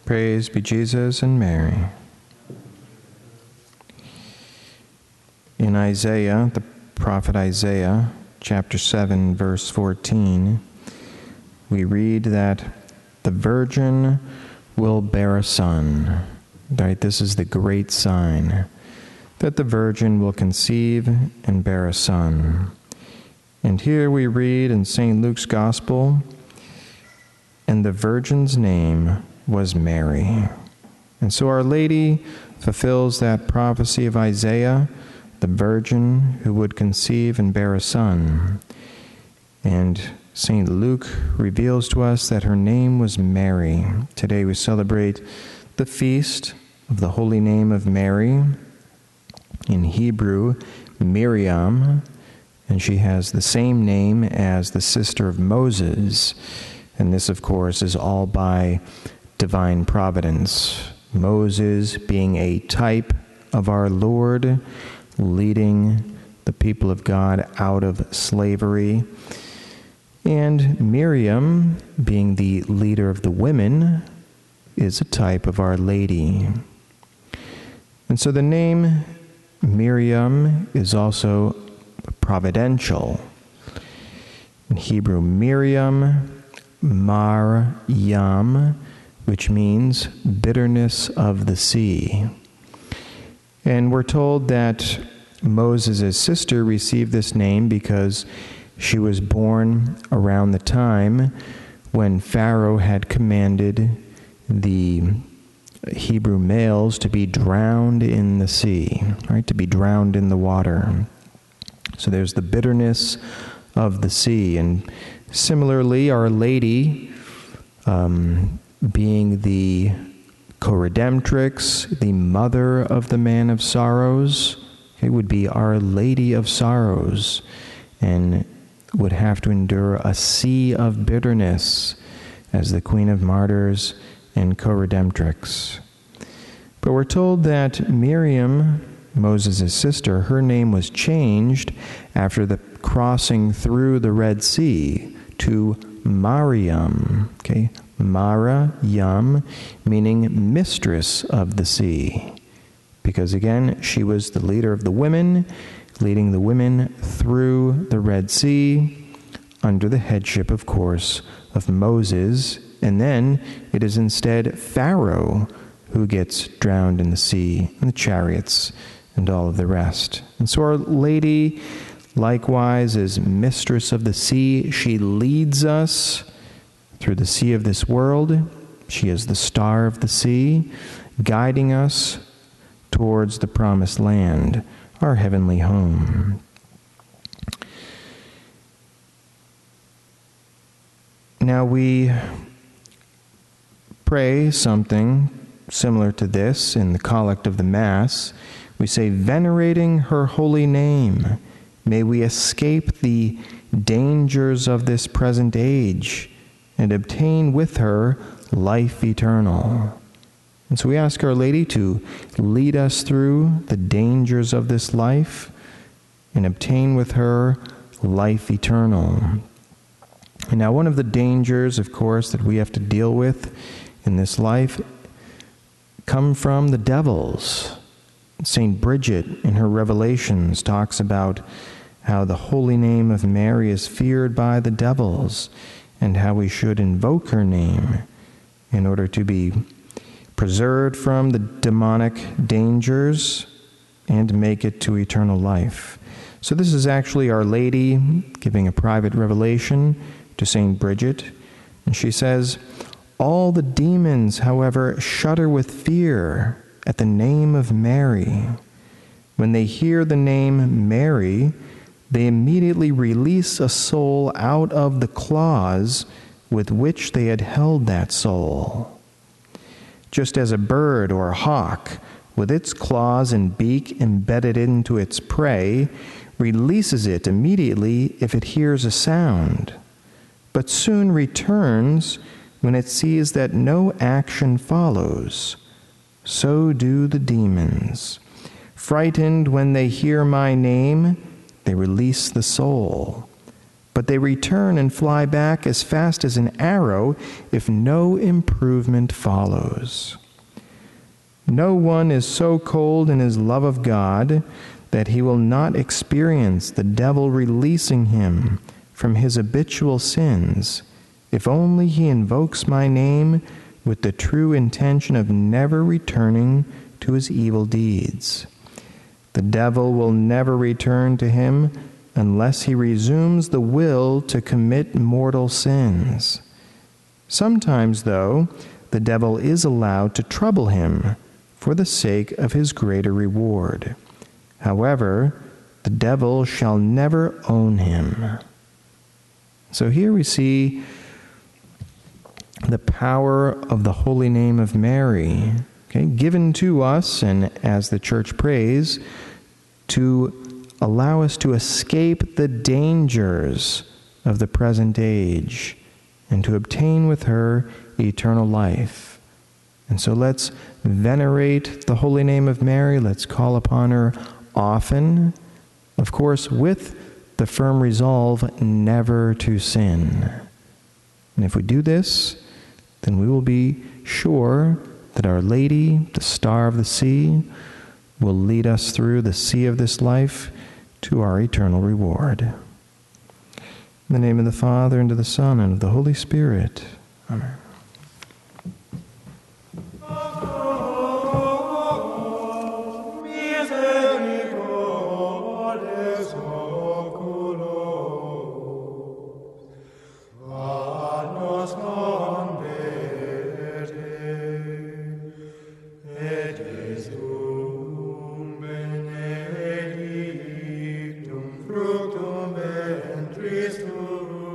Praise be Jesus and Mary. In Isaiah, the prophet Isaiah, chapter 7, verse 14, we read that the virgin will bear a son. Right? This is the great sign, that the virgin will conceive and bear a son. And here we read in St. Luke's Gospel, and the virgin's name was Mary. And so Our Lady fulfills that prophecy of Isaiah, the virgin who would conceive and bear a son. And St. Luke reveals to us that her name was Mary. Today we celebrate the feast of the holy name of Mary, in Hebrew, Miriam, and she has the same name as the sister of Moses. And this, of course, is all by divine providence. Moses being a type of our Lord, leading the people of God out of slavery, and Miriam, being the leader of the women, is a type of Our Lady. And so the name Miriam is also providential. In Hebrew, Miriam, Mar-Yam, which means bitterness of the sea. And we're told that Moses' sister received this name because she was born around the time when Pharaoh had commanded the Hebrew males to be drowned in the sea, right? To be drowned in the water. So there's the bitterness of the sea. And similarly, Our Lady, being the co-redemptrix, the mother of the Man of Sorrows, it would be Our Lady of Sorrows, and would have to endure a sea of bitterness as the Queen of Martyrs and co-redemptrix. But we're told that Miriam, Moses' sister, her name was changed after the crossing through the Red Sea to Mariam. Okay, Mara-Yam, meaning mistress of the sea. Because again, she was the leader of the women, leading the women through the Red Sea, under the headship, of course, of Moses. And then it is instead Pharaoh who gets drowned in the sea, and the chariots, and all of the rest. And so Our Lady, likewise, is mistress of the sea. She leads us through the sea of this world. She is the star of the sea, guiding us towards the promised land, our heavenly home. Now we pray something similar to this in the Collect of the Mass. We say, venerating her holy name, may we escape the dangers of this present age and obtain with her life eternal. And so we ask Our Lady to lead us through the dangers of this life and obtain with her life eternal. And now one of the dangers, of course, that we have to deal with in this life come from the devils. St. Bridget, in her Revelations, talks about how the holy name of Mary is feared by the devils, and how we should invoke her name in order to be preserved from the demonic dangers and make it to eternal life. So this is actually Our Lady giving a private revelation to St. Bridget, and she says, all the demons, however, shudder with fear at the name of Mary. When they hear the name Mary, they immediately release a soul out of the claws with which they had held that soul. Just as a bird or a hawk, with its claws and beak embedded into its prey, releases it immediately if it hears a sound, but soon returns when it sees that no action follows. So do the demons. Frightened when they hear my name, they release the soul. but they return and fly back as fast as an arrow if no improvement follows. No one is so cold in his love of God that he will not experience the devil releasing him from his habitual sins, if only he invokes my name with the true intention of never returning to his evil deeds. The devil will never return to him unless he resumes the will to commit mortal sins. Sometimes, though, the devil is allowed to trouble him for the sake of his greater reward. However, the devil shall never own him. So here we see the power of the holy name of Mary, given to us, and as the Church prays, to allow us to escape the dangers of the present age and to obtain with her eternal life. And so let's venerate the holy name of Mary. Let's call upon her often, of course, with the firm resolve never to sin. And if we do this, then we will be sure that Our Lady, the Star of the Sea, will lead us through the sea of this life to our eternal reward. In the name of the Father, and of the Son, and of the Holy Spirit. Amen. Fructum ventris tuum,